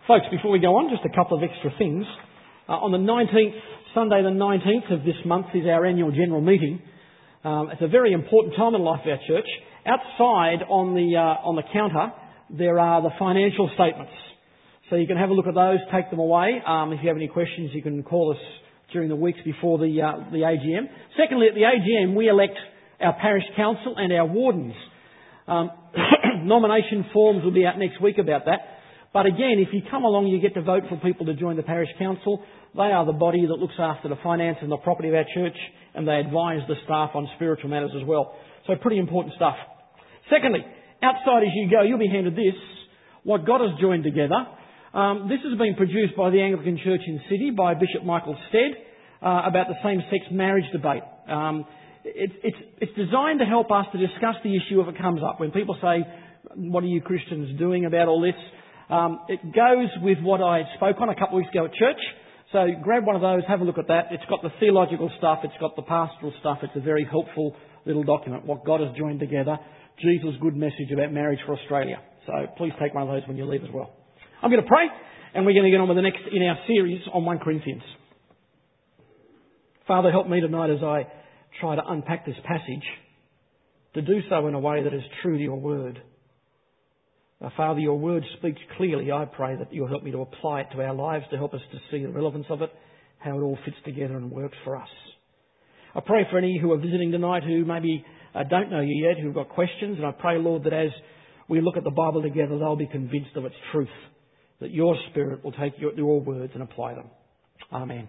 Folks, before we go on, just a couple of extra things. On the 19th, Sunday the 19th of this month is our annual general meeting. It's a very important time in the life of our church. Outside on the counter, there are the financial statements. So you can have a look at those, take them away. If you have any questions, you can call us during the weeks before the AGM. Secondly, at the AGM, we elect our parish council and our wardens. Nomination forms will be out next week about that. But again, if you come along, you get to vote for people to join the parish council. They are the body that looks after the finance and the property of our church, and they advise the staff on spiritual matters as well. So pretty important stuff. Secondly, outside as you go, you'll be handed this, What God Has Joined Together. This has been produced by the Anglican Church in Sydney by Bishop Michael Stead about the same-sex marriage debate. It's designed to help us to discuss the issue if it comes up. When people say, what are you Christians doing about all this? It goes with what I spoke on a couple of weeks ago at church. So grab one of those, have a look at that. It's got the theological stuff, it's got the pastoral stuff. It's a very helpful little document, What God Has Joined Together, Jesus' good message about marriage for Australia. So please take one of those when you leave as well. I'm going to pray, and we're going to get on with the next in our series on 1 Corinthians. Father, help me tonight as I try to unpack this passage, to do so in a way that is true to your word. Father, your word speaks clearly. I pray that you'll help me to apply it to our lives, to help us to see the relevance of it, how it all fits together and works for us. I pray for any who are visiting tonight who maybe don't know you yet, who've got questions, and I pray, Lord, that as we look at the Bible together, they'll be convinced of its truth, that your Spirit will take your words and apply them. Amen.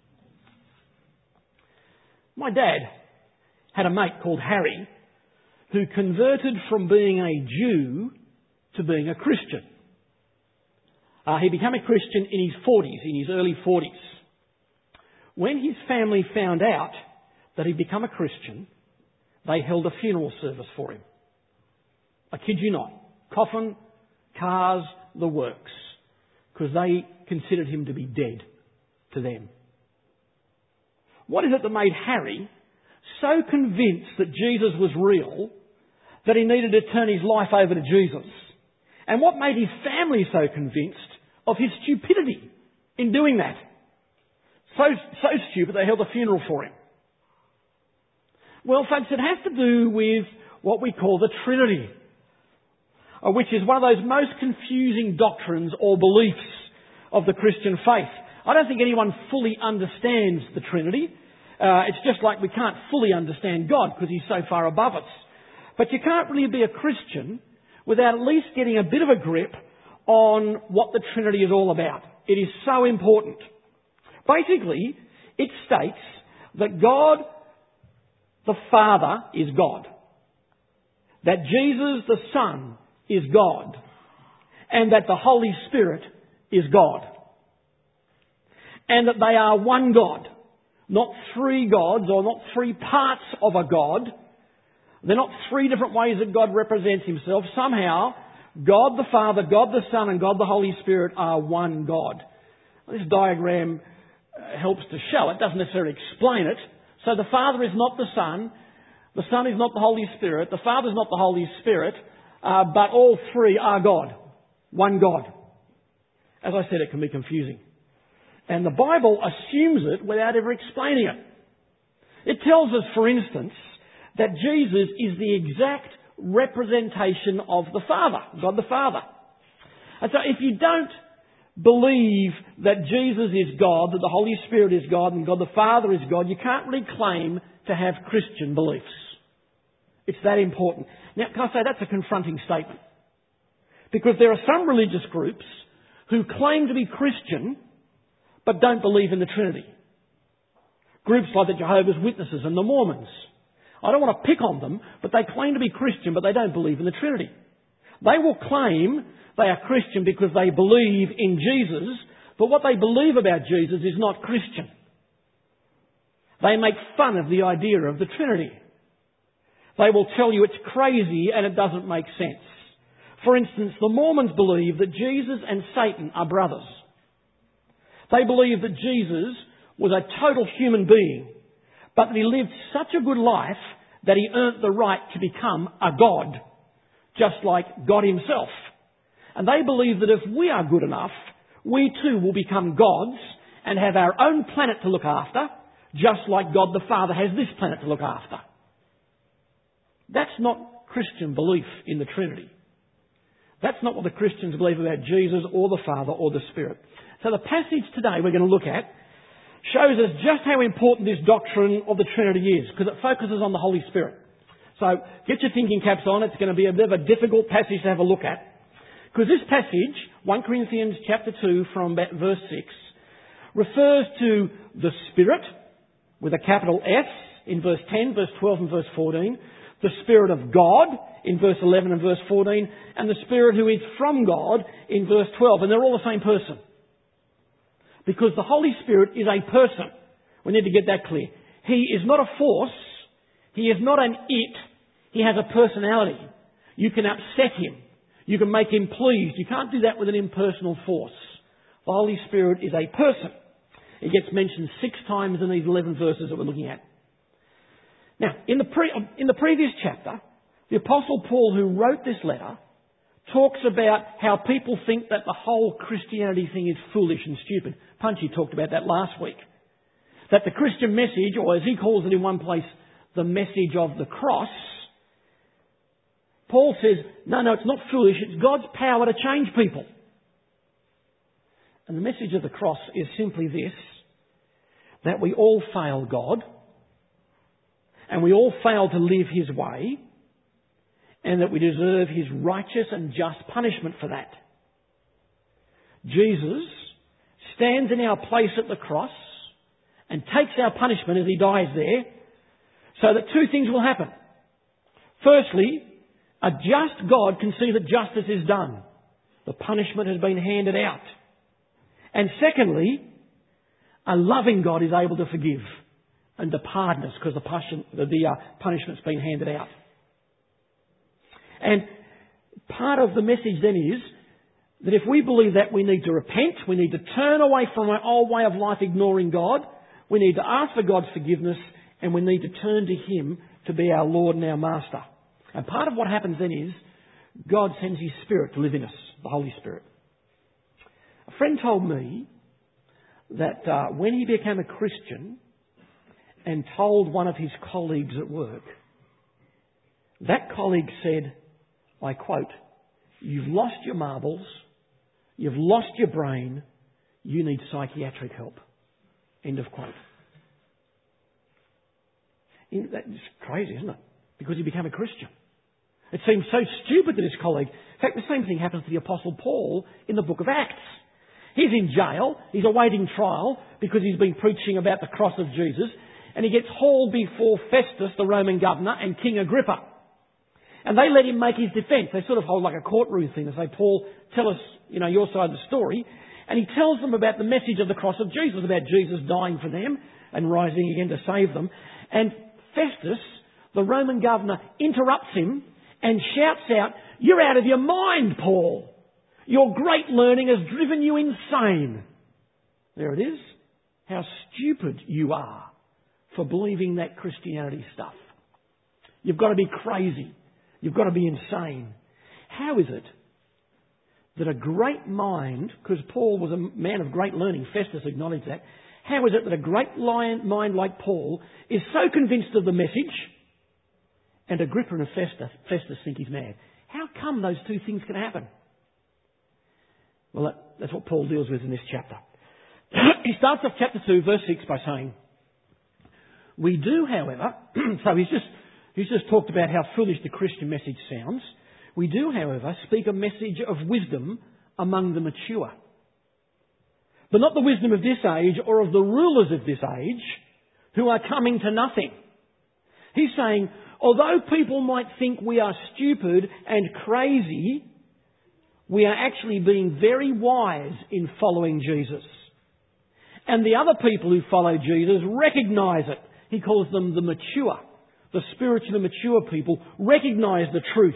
My dad had a mate called Harry who converted from being a Jew to being a Christian. He became a Christian in his 40s, in his early 40s. When his family found out that he'd become a Christian, they held a funeral service for him. I kid you not. Coffin, cars, the works. Because they considered him to be dead to them. What is it that made Harry so convinced that Jesus was real that he needed to turn his life over to Jesus? And what made his family so convinced of his stupidity in doing that? So stupid they held a funeral for him. Well, folks, it has to do with what we call the Trinity, which is one of those most confusing doctrines or beliefs of the Christian faith. I don't think anyone fully understands the Trinity. It's just like we can't fully understand God because He's so far above us. But you can't really be a Christian without at least getting a bit of a grip on what the Trinity is all about. It is so important. Basically, it states that God the Father is God, that Jesus the Son is God, and that the Holy Spirit is God. And that they are one God, not three gods or not three parts of a God. They're not three different ways that God represents Himself. Somehow, God the Father, God the Son and God the Holy Spirit are one God. This diagram helps to show it, doesn't necessarily explain it. So the Father is not the Son is not the Holy Spirit, the Father is not the Holy Spirit, but all three are God. One God. As I said, it can be confusing. And the Bible assumes it without ever explaining it. It tells us, for instance, that Jesus is the exact representation of the Father, God the Father. And so if you don't believe that Jesus is God, that the Holy Spirit is God and God the Father is God, you can't really claim to have Christian beliefs. It's that important. Now, can I say that's a confronting statement? Because there are some religious groups who claim to be Christian but don't believe in the Trinity. Groups like the Jehovah's Witnesses and the Mormons. I don't want to pick on them, but they claim to be Christian but they don't believe in the Trinity. They will claim they are Christian because they believe in Jesus, but what they believe about Jesus is not Christian. They make fun of the idea of the Trinity. They will tell you it's crazy and it doesn't make sense. For instance, the Mormons believe that Jesus and Satan are brothers. They believe that Jesus was a total human being, but that he lived such a good life that he earned the right to become a God, just like God Himself. And they believe that if we are good enough, we too will become gods and have our own planet to look after, just like God the Father has this planet to look after. That's not Christian belief in the Trinity. That's not what the Christians believe about Jesus or the Father or the Spirit. So the passage today we're going to look at shows us just how important this doctrine of the Trinity is, because it focuses on the Holy Spirit. So get your thinking caps on. It's going to be a bit of a difficult passage to have a look at. Because this passage, 1 Corinthians chapter 2 from verse 6, refers to the Spirit with a capital S in verse 10, verse 12 and verse 14, the Spirit of God in verse 11 and verse 14, and the Spirit who is from God in verse 12. And they're all the same person. Because the Holy Spirit is a person. We need to get that clear. He is not a force. He is not an it. He has a personality. You can upset him. You can make him pleased. You can't do that with an impersonal force. The Holy Spirit is a person. It gets mentioned 6 times in these 11 verses that we're looking at. Now, in the previous chapter, the Apostle Paul, who wrote this letter, talks about how people think that the whole Christianity thing is foolish and stupid. Punchy talked about that last week. That the Christian message, or as he calls it in one place, the message of the cross, Paul says, no, it's not foolish, it's God's power to change people. And the message of the cross is simply this, that we all fail God, and we all fail to live His way, and that we deserve His righteous and just punishment for that. Jesus stands in our place at the cross and takes our punishment as He dies there, so that 2 things will happen. Firstly, a just God can see that justice is done. The punishment has been handed out. And secondly, a loving God is able to forgive and to pardon us because the punishment's been handed out. And part of the message then is that if we believe that, we need to repent, we need to turn away from our old way of life ignoring God, we need to ask for God's forgiveness, and we need to turn to Him to be our Lord and our Master. And part of what happens then is God sends His Spirit to live in us, the Holy Spirit. A friend told me that when he became a Christian and told one of his colleagues at work, that colleague said, I quote, "You've lost your marbles, you've lost your brain, you need psychiatric help." End of quote. That's crazy, isn't it? Because he became a Christian. It seems so stupid to this colleague. In fact, the same thing happens to the Apostle Paul in the book of Acts. He's in jail, he's awaiting trial because he's been preaching about the cross of Jesus, and he gets hauled before Festus, the Roman governor, and King Agrippa. And they let him make his defence. They sort of hold like a courtroom thing. They say, Paul, tell us, your side of the story. And he tells them about the message of the cross of Jesus, about Jesus dying for them and rising again to save them. And Festus, the Roman governor, interrupts him and shouts out, "You're out of your mind, Paul. Your great learning has driven you insane." There it is. How stupid you are for believing that Christianity stuff. You've got to be crazy. You've got to be insane. How is it that a great mind, because Paul was a man of great learning, Festus acknowledged that, how is it that a great mind like Paul is so convinced of the message and Agrippa and Festus think he's mad? How come those 2 things can happen? Well, that's what Paul deals with in this chapter. He starts off chapter 2, verse 6 by saying, "We do, however," so he's just talked about how foolish the Christian message sounds. "We do, however, speak a message of wisdom among the mature. But not the wisdom of this age or of the rulers of this age who are coming to nothing." He's saying, although people might think we are stupid and crazy, we are actually being very wise in following Jesus. And the other people who follow Jesus recognise it. He calls them the mature. The spiritually mature people recognise the truth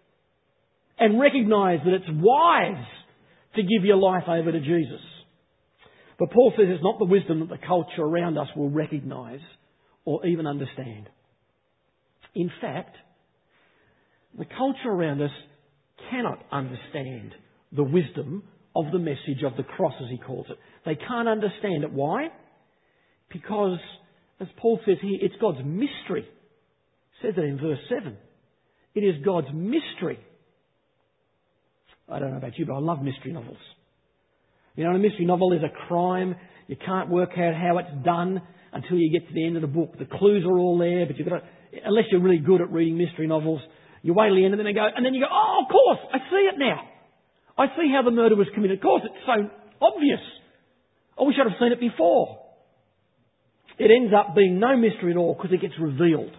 and recognise that it's wise to give your life over to Jesus. But Paul says it's not the wisdom that the culture around us will recognise or even understand. In fact, the culture around us cannot understand the wisdom of the message of the cross, as he calls it. They can't understand it. Why? Because, as Paul says here, it's God's mystery. He says that in verse 7. It is God's mystery. I don't know about you, but I love mystery novels. You know, in a mystery novel, there's a crime. You can't work out how it's done until you get to the end of the book. The clues are all there, but you've got to, unless you're really good at reading mystery novels, you wait till the end and then you go, oh, of course, I see it now. I see how the murder was committed. Of course, it's so obvious. I wish I'd have seen it before. It ends up being no mystery at all because it gets revealed.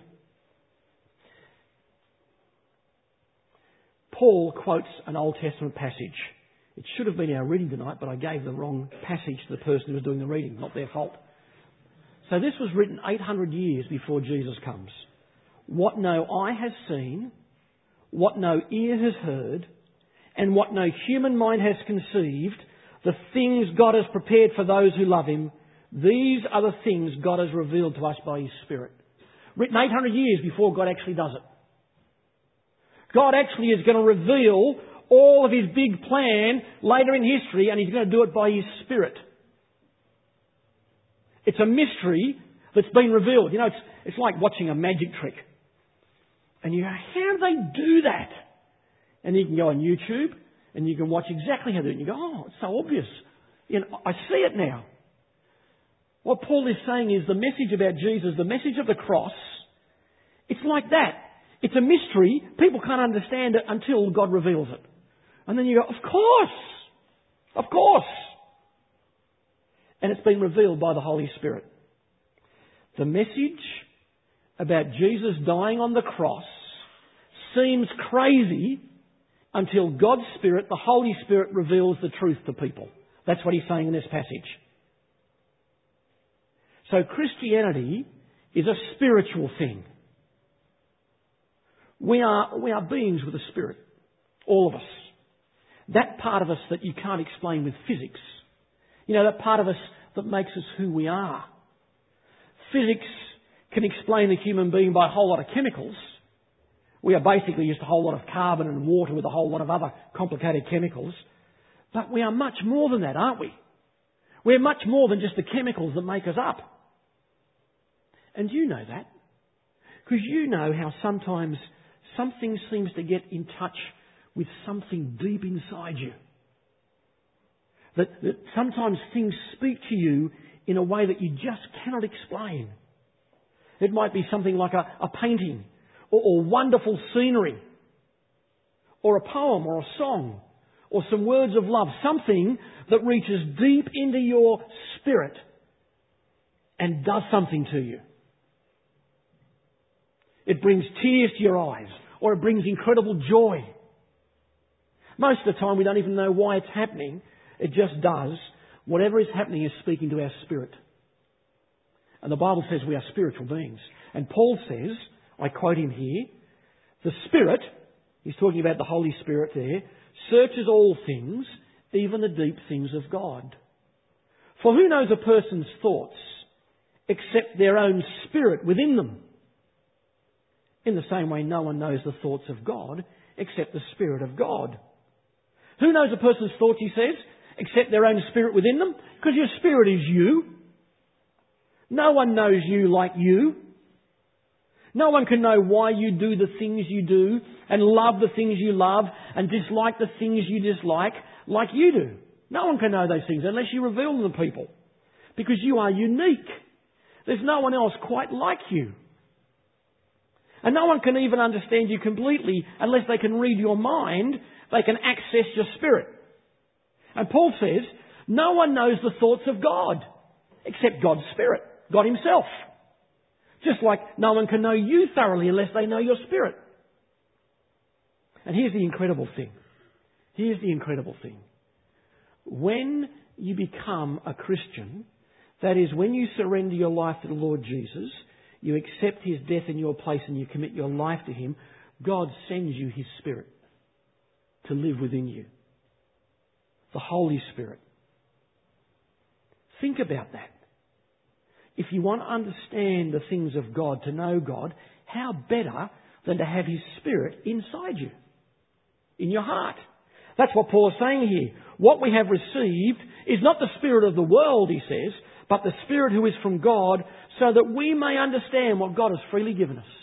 Paul quotes an Old Testament passage. It should have been our reading tonight, but I gave the wrong passage to the person who was doing the reading. Not their fault. So this was written 800 years before Jesus comes. What no eye has seen, what no ear has heard, and what no human mind has conceived, the things God has prepared for those who love Him, these are the things God has revealed to us by His Spirit. Written 800 years before God actually does it. God actually is going to reveal all of His big plan later in history, and He's going to do it by His Spirit. It's a mystery that's been revealed. You know, it's like watching a magic trick. And you go, how do they do that? And you can go on YouTube and you can watch exactly how they do it. And you go, oh, it's so obvious. You know, I see it now. What Paul is saying is the message about Jesus, the message of the cross, it's like that. It's a mystery. People can't understand it until God reveals it. And then you go, of course! Of course! And it's been revealed by the Holy Spirit. The message about Jesus dying on the cross seems crazy until God's Spirit, the Holy Spirit, reveals the truth to people. That's what he's saying in this passage. So Christianity is a spiritual thing. We are beings with a spirit. All of us. That part of us that you can't explain with physics. You know, that part of us that makes us who we are. Physics can explain the human being by a whole lot of chemicals. We are basically just a whole lot of carbon and water with a whole lot of other complicated chemicals. But we are much more than that, aren't we? We're much more than just the chemicals that make us up. And you know that. Because you know how sometimes something seems to get in touch with something deep inside you. That sometimes things speak to you in a way that you just cannot explain. It might be something like a painting or wonderful scenery or a poem or a song or some words of love. Something that reaches deep into your spirit and does something to you. It brings tears to your eyes or it brings incredible joy. Most of the time we don't even know why it's happening. It just does. Whatever is happening is speaking to our spirit. And the Bible says we are spiritual beings. And Paul says, I quote him here, the Spirit, he's talking about the Holy Spirit there, searches all things, even the deep things of God. For who knows a person's thoughts except their own spirit within them? In the same way, no one knows the thoughts of God except the Spirit of God. Who knows a person's thoughts, he says, except their own spirit within them? Because your spirit is you. No one knows you like you. No one can know why you do the things you do and love the things you love and dislike the things you dislike like you do. No one can know those things unless you reveal them to people. Because you are unique. There's no one else quite like you. And no one can even understand you completely unless they can read your mind. They can access your spirit. And Paul says, no one knows the thoughts of God except God's Spirit, God Himself. Just like no one can know you thoroughly unless they know your spirit. And here's the incredible thing. Here's the incredible thing. When you become a Christian, that is, when you surrender your life to the Lord Jesus, you accept His death in your place and you commit your life to Him, God sends you His Spirit to live within you. The Holy Spirit. Think about that. If you want to understand the things of God, to know God, how better than to have His Spirit inside you, in your heart. That's what Paul is saying here. What we have received is not the spirit of the world, he says, but the Spirit who is from God, so that we may understand what God has freely given us.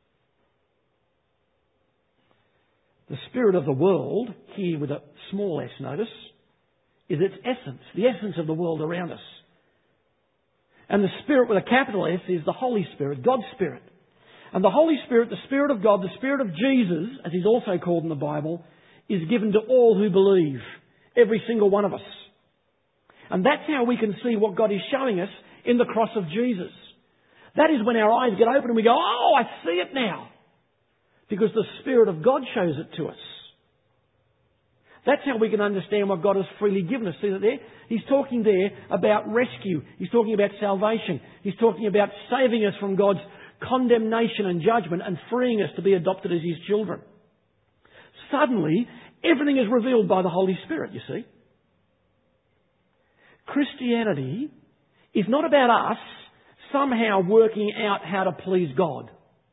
The spirit of the world, here with a small s, notice, is its essence, the essence of the world around us. And the Spirit with a capital S is the Holy Spirit, God's Spirit. And the Holy Spirit, the Spirit of God, the Spirit of Jesus, as he's also called in the Bible, is given to all who believe. Every single one of us. And that's how we can see what God is showing us in the cross of Jesus. That is when our eyes get open and we go, oh, I see it now. Because the Spirit of God shows it to us. That's how we can understand what God has freely given us. See that there? He's talking there about rescue. He's talking about salvation. He's talking about saving us from God's condemnation and judgment and freeing us to be adopted as His children. Suddenly, everything is revealed by the Holy Spirit, you see. Christianity is not about us somehow working out how to please God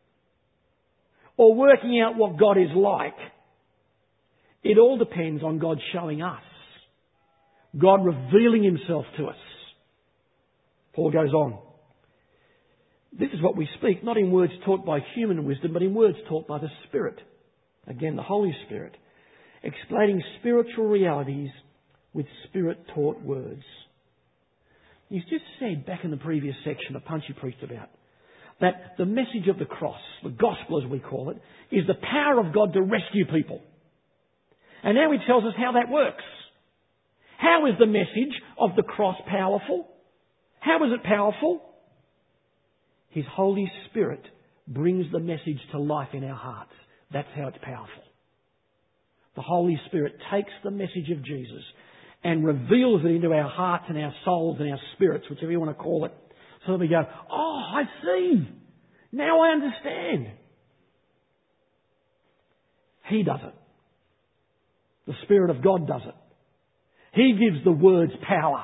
or working out what God is like. It all depends on God showing us, God revealing Himself to us. Paul goes on. This is what we speak, not in words taught by human wisdom, but in words taught by the Spirit. Again, the Holy Spirit, explaining spiritual realities with Spirit-taught words. He's just said back in the previous section that Punchy preached about, that the message of the cross, the gospel as we call it, is the power of God to rescue people. And now he tells us how that works. How is the message of the cross powerful? How is it powerful? His Holy Spirit brings the message to life in our hearts. That's how it's powerful. The Holy Spirit takes the message of Jesus and reveals it into our hearts and our souls and our spirits, whichever you want to call it. So that we go, oh, I see. Now I understand. He does it. The Spirit of God does it. He gives the words power.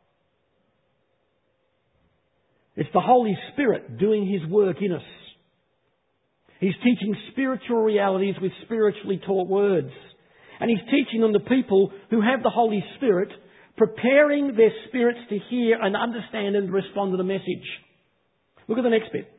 It's the Holy Spirit doing His work in us. He's teaching spiritual realities with spiritually taught words. And He's teaching them to people who have the Holy Spirit, preparing their spirits to hear and understand and respond to the message. Look at the next bit.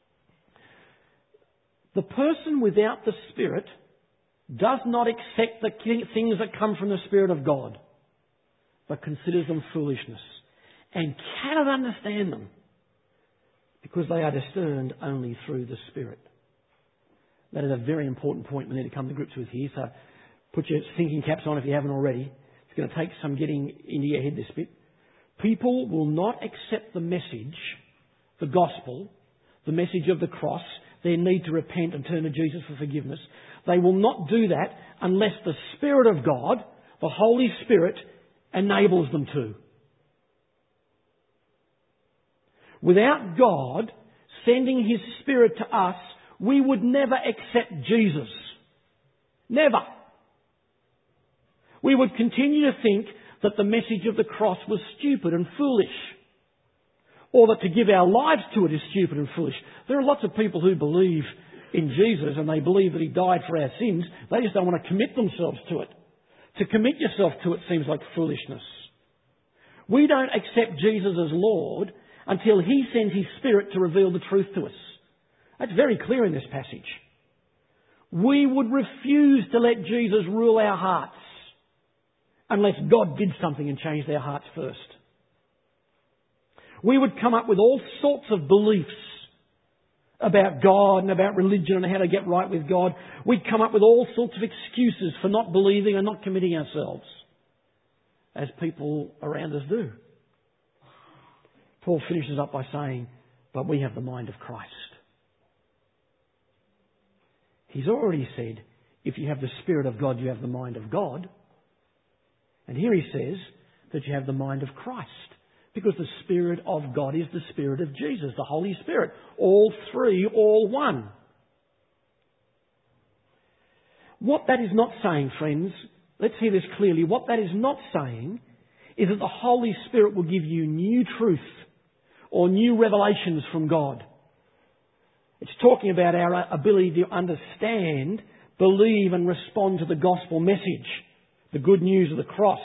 The person without the Spirit does not accept the things that come from the Spirit of God, but considers them foolishness and cannot understand them because they are discerned only through the Spirit. That is a very important point we need to come to grips with here. So put your thinking caps on if you haven't already. It's going to take some getting into your head, this bit. People will not accept the message, the gospel, the message of the cross, their need to repent and turn to Jesus for forgiveness. They will not do that unless the Spirit of God, the Holy Spirit, enables them to. Without God sending His Spirit to us, we would never accept Jesus. Never. We would continue to think that the message of the cross was stupid and foolish. Or that to give our lives to it is stupid and foolish. There are lots of people who believe in Jesus and they believe that He died for our sins. They just don't want to commit themselves to it. To commit yourself to it seems like foolishness. We don't accept Jesus as Lord until He sends His Spirit to reveal the truth to us. That's very clear in this passage. We would refuse to let Jesus rule our hearts unless God did something and changed our hearts first. We would come up with all sorts of beliefs about God and about religion and how to get right with God. We'd come up with all sorts of excuses for not believing and not committing ourselves, as people around us do. Paul finishes up by saying, but we have the mind of Christ. He's already said, if you have the Spirit of God, you have the mind of God. And here he says that you have the mind of Christ. Because the Spirit of God is the Spirit of Jesus, the Holy Spirit. All three, all one. What that is not saying, friends, let's hear this clearly. What that is not saying is that the Holy Spirit will give you new truth or new revelations from God. It's talking about our ability to understand, believe and respond to the gospel message. The good news of the cross.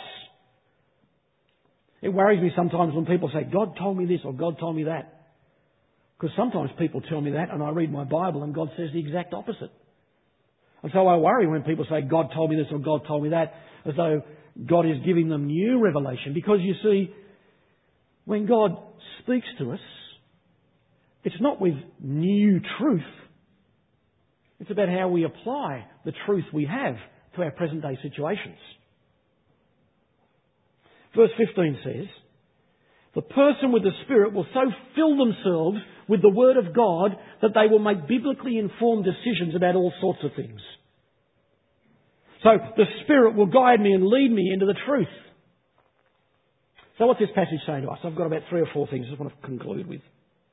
It worries me sometimes when people say, God told me this or God told me that. Because sometimes people tell me that and I read my Bible and God says the exact opposite. And so I worry when people say, God told me this or God told me that, as though God is giving them new revelation. Because you see, when God speaks to us, it's not with new truth. It's about how we apply the truth we have to our present day situations. Verse 15 says, the person with the Spirit will so fill themselves with the Word of God that they will make biblically informed decisions about all sorts of things. So the Spirit will guide me and lead me into the truth. So what's this passage saying to us? I've got about 3 or 4 things I just want to conclude with.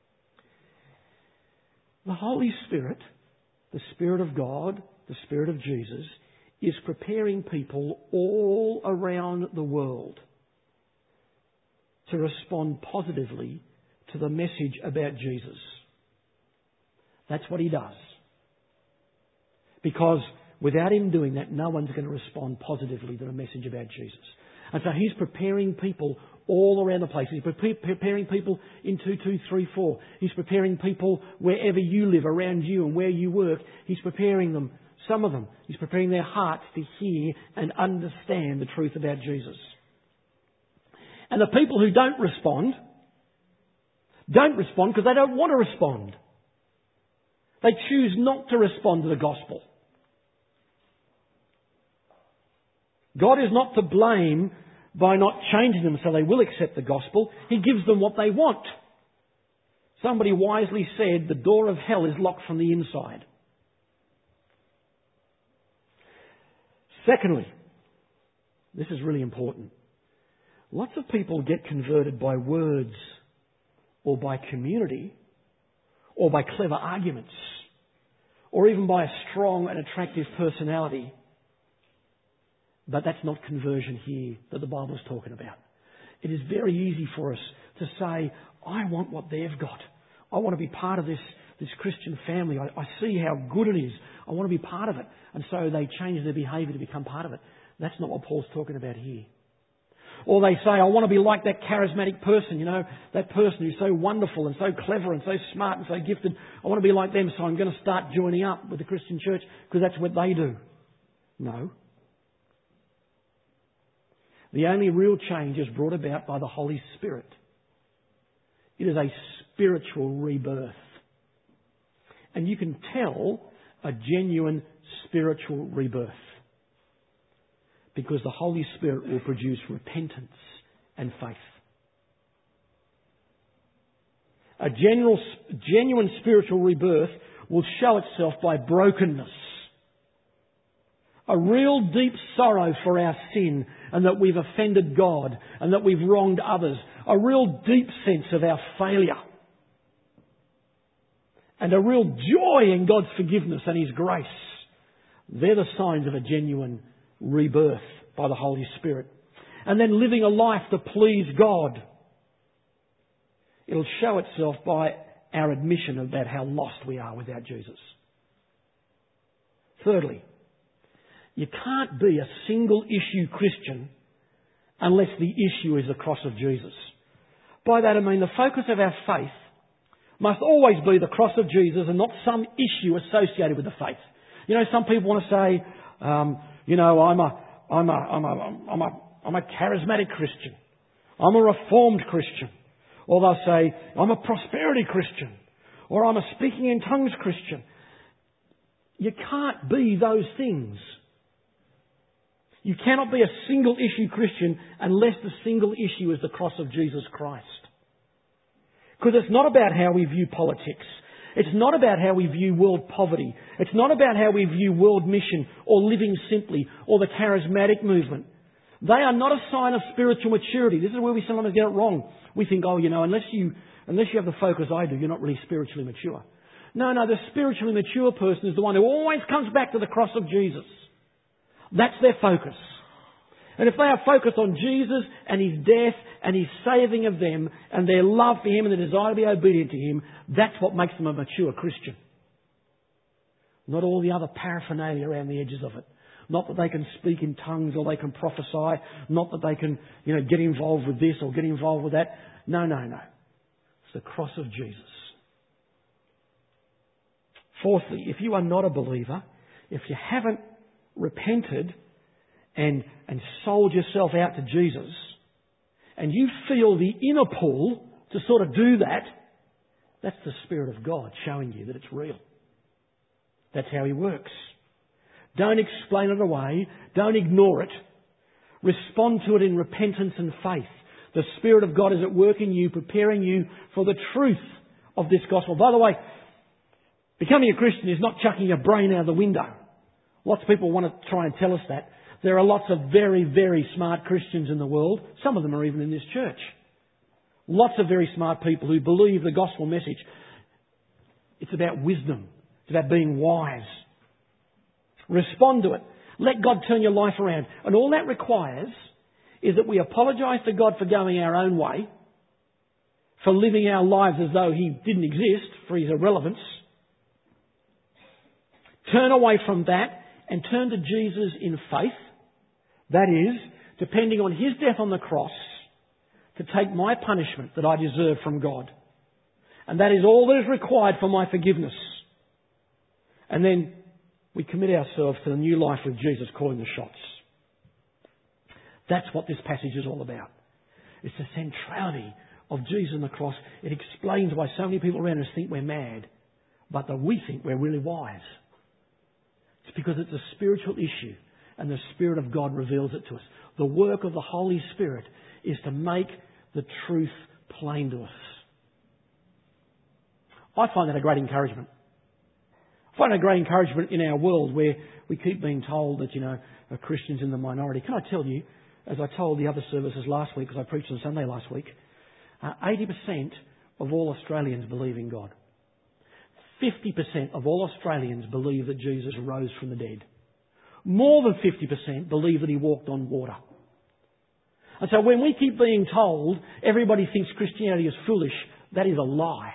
The Holy Spirit, the Spirit of God, the Spirit of Jesus, is preparing people all around the world to respond positively to the message about Jesus. That's what He does. Because without Him doing that, no one's going to respond positively to the message about Jesus. And so He's preparing people all around the place. He's preparing people in 2234. He's preparing people wherever you live, around you and where you work. He's preparing them, some of them. He's preparing their hearts to hear and understand the truth about Jesus. And the people who don't respond because they don't want to respond. They choose not to respond to the gospel. God is not to blame by not changing them so they will accept the gospel. He gives them what they want. Somebody wisely said the door of hell is locked from the inside. Secondly, this is really important. Lots of people get converted by words or by community or by clever arguments or even by a strong and attractive personality. But that's not conversion here that the Bible is talking about. It is very easy for us to say, I want what they've got. I want to be part of this Christian family. I see how good it is. I want to be part of it. And so they change their behaviour to become part of it. That's not what Paul's talking about here. Or they say, I want to be like that charismatic person, that person who's so wonderful and so clever and so smart and so gifted. I want to be like them, so I'm going to start joining up with the Christian church because that's what they do. No. The only real change is brought about by the Holy Spirit. It is a spiritual rebirth. And you can tell a genuine spiritual rebirth because the Holy Spirit will produce repentance and faith. A genuine spiritual rebirth will show itself by brokenness. A real deep sorrow for our sin and that we've offended God and that we've wronged others. A real deep sense of our failure. And a real joy in God's forgiveness and His grace. They're the signs of a genuine rebirth by the Holy Spirit. And then living a life to please God. It'll show itself by our admission about how lost we are without Jesus. Thirdly, you can't be a single issue Christian unless the issue is the cross of Jesus. By that I mean the focus of our faith must always be the cross of Jesus and not some issue associated with the faith. Some people want to say, I'm a charismatic Christian. I'm a reformed Christian. Or they'll say, I'm a prosperity Christian. Or I'm a speaking in tongues Christian. You can't be those things. You cannot be a single issue Christian unless the single issue is the cross of Jesus Christ. Because it's not about how we view politics. It's not about how we view world poverty. It's not about how we view world mission or living simply or the charismatic movement. They are not a sign of spiritual maturity. This is where we sometimes get it wrong. We think, unless you have the focus I do, you're not really spiritually mature. No, the spiritually mature person is the one who always comes back to the cross of Jesus. That's their focus. And if they are focused on Jesus and His death and His saving of them and their love for Him and the desire to be obedient to Him, that's what makes them a mature Christian. Not all the other paraphernalia around the edges of it. Not that they can speak in tongues or they can prophesy. Not that they can, get involved with this or get involved with that. No. It's the cross of Jesus. Fourthly, if you are not a believer, if you haven't repented and sold yourself out to Jesus, and you feel the inner pull to sort of do that, that's the Spirit of God showing you that it's real. That's how He works. Don't explain it away. Don't ignore it. Respond to it in repentance and faith. The Spirit of God is at work in you, preparing you for the truth of this gospel. By the way, becoming a Christian is not chucking your brain out the window. Lots of people want to try and tell us that. There are lots of very, very smart Christians in the world. Some of them are even in this church. Lots of very smart people who believe the gospel message. It's about wisdom. It's about being wise. Respond to it. Let God turn your life around. And all that requires is that we apologise to God for going our own way, for living our lives as though He didn't exist, for His irrelevance. Turn away from that and turn to Jesus in faith. That is, depending on His death on the cross to take my punishment that I deserve from God. And that is all that is required for my forgiveness. And then we commit ourselves to the new life with Jesus calling the shots. That's what this passage is all about. It's the centrality of Jesus on the cross. It explains why so many people around us think we're mad, but that we think we're really wise. It's because it's a spiritual issue and the Spirit of God reveals it to us. The work of the Holy Spirit is to make the truth plain to us. I find that a great encouragement. I find it a great encouragement in our world where we keep being told that, a Christian's in the minority. Can I tell you, as I told the other services last week, because I preached on Sunday last week, 80% of all Australians believe in God. 50% of all Australians believe that Jesus rose from the dead. More than 50% believe that He walked on water. And so when we keep being told everybody thinks Christianity is foolish, that is a lie.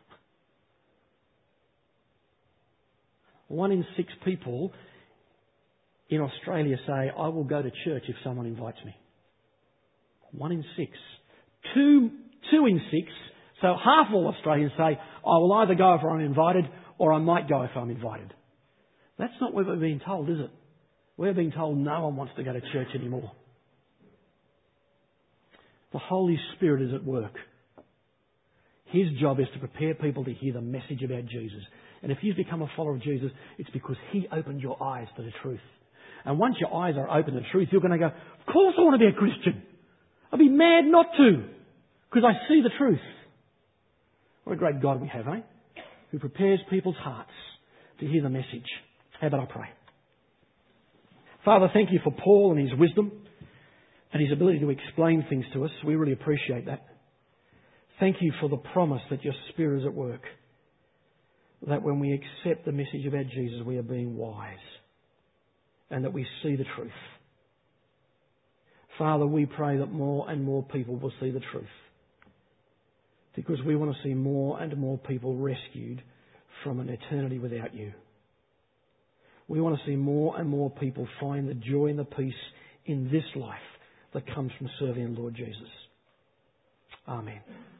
1 in 6 people in Australia say, I will go to church if someone invites me. 1 in 6. 2 in 6, so half of all Australians say, I will either go if I'm invited or I might go if I'm invited. That's not what we're being told, is it? We're being told no one wants to go to church anymore. The Holy Spirit is at work. His job is to prepare people to hear the message about Jesus. And if you've become a follower of Jesus, it's because He opened your eyes to the truth. And once your eyes are open to the truth, you're going to go, of course I want to be a Christian. I'd be mad not to, because I see the truth. What a great God we have, eh? Who prepares people's hearts to hear the message. How about I pray? Father, thank You for Paul and his wisdom and his ability to explain things to us. We really appreciate that. Thank You for the promise that Your Spirit is at work. That when we accept the message about Jesus, we are being wise. And that we see the truth. Father, we pray that more and more people will see the truth. Because we want to see more and more people rescued from an eternity without You. We want to see more and more people find the joy and the peace in this life that comes from serving the Lord Jesus. Amen.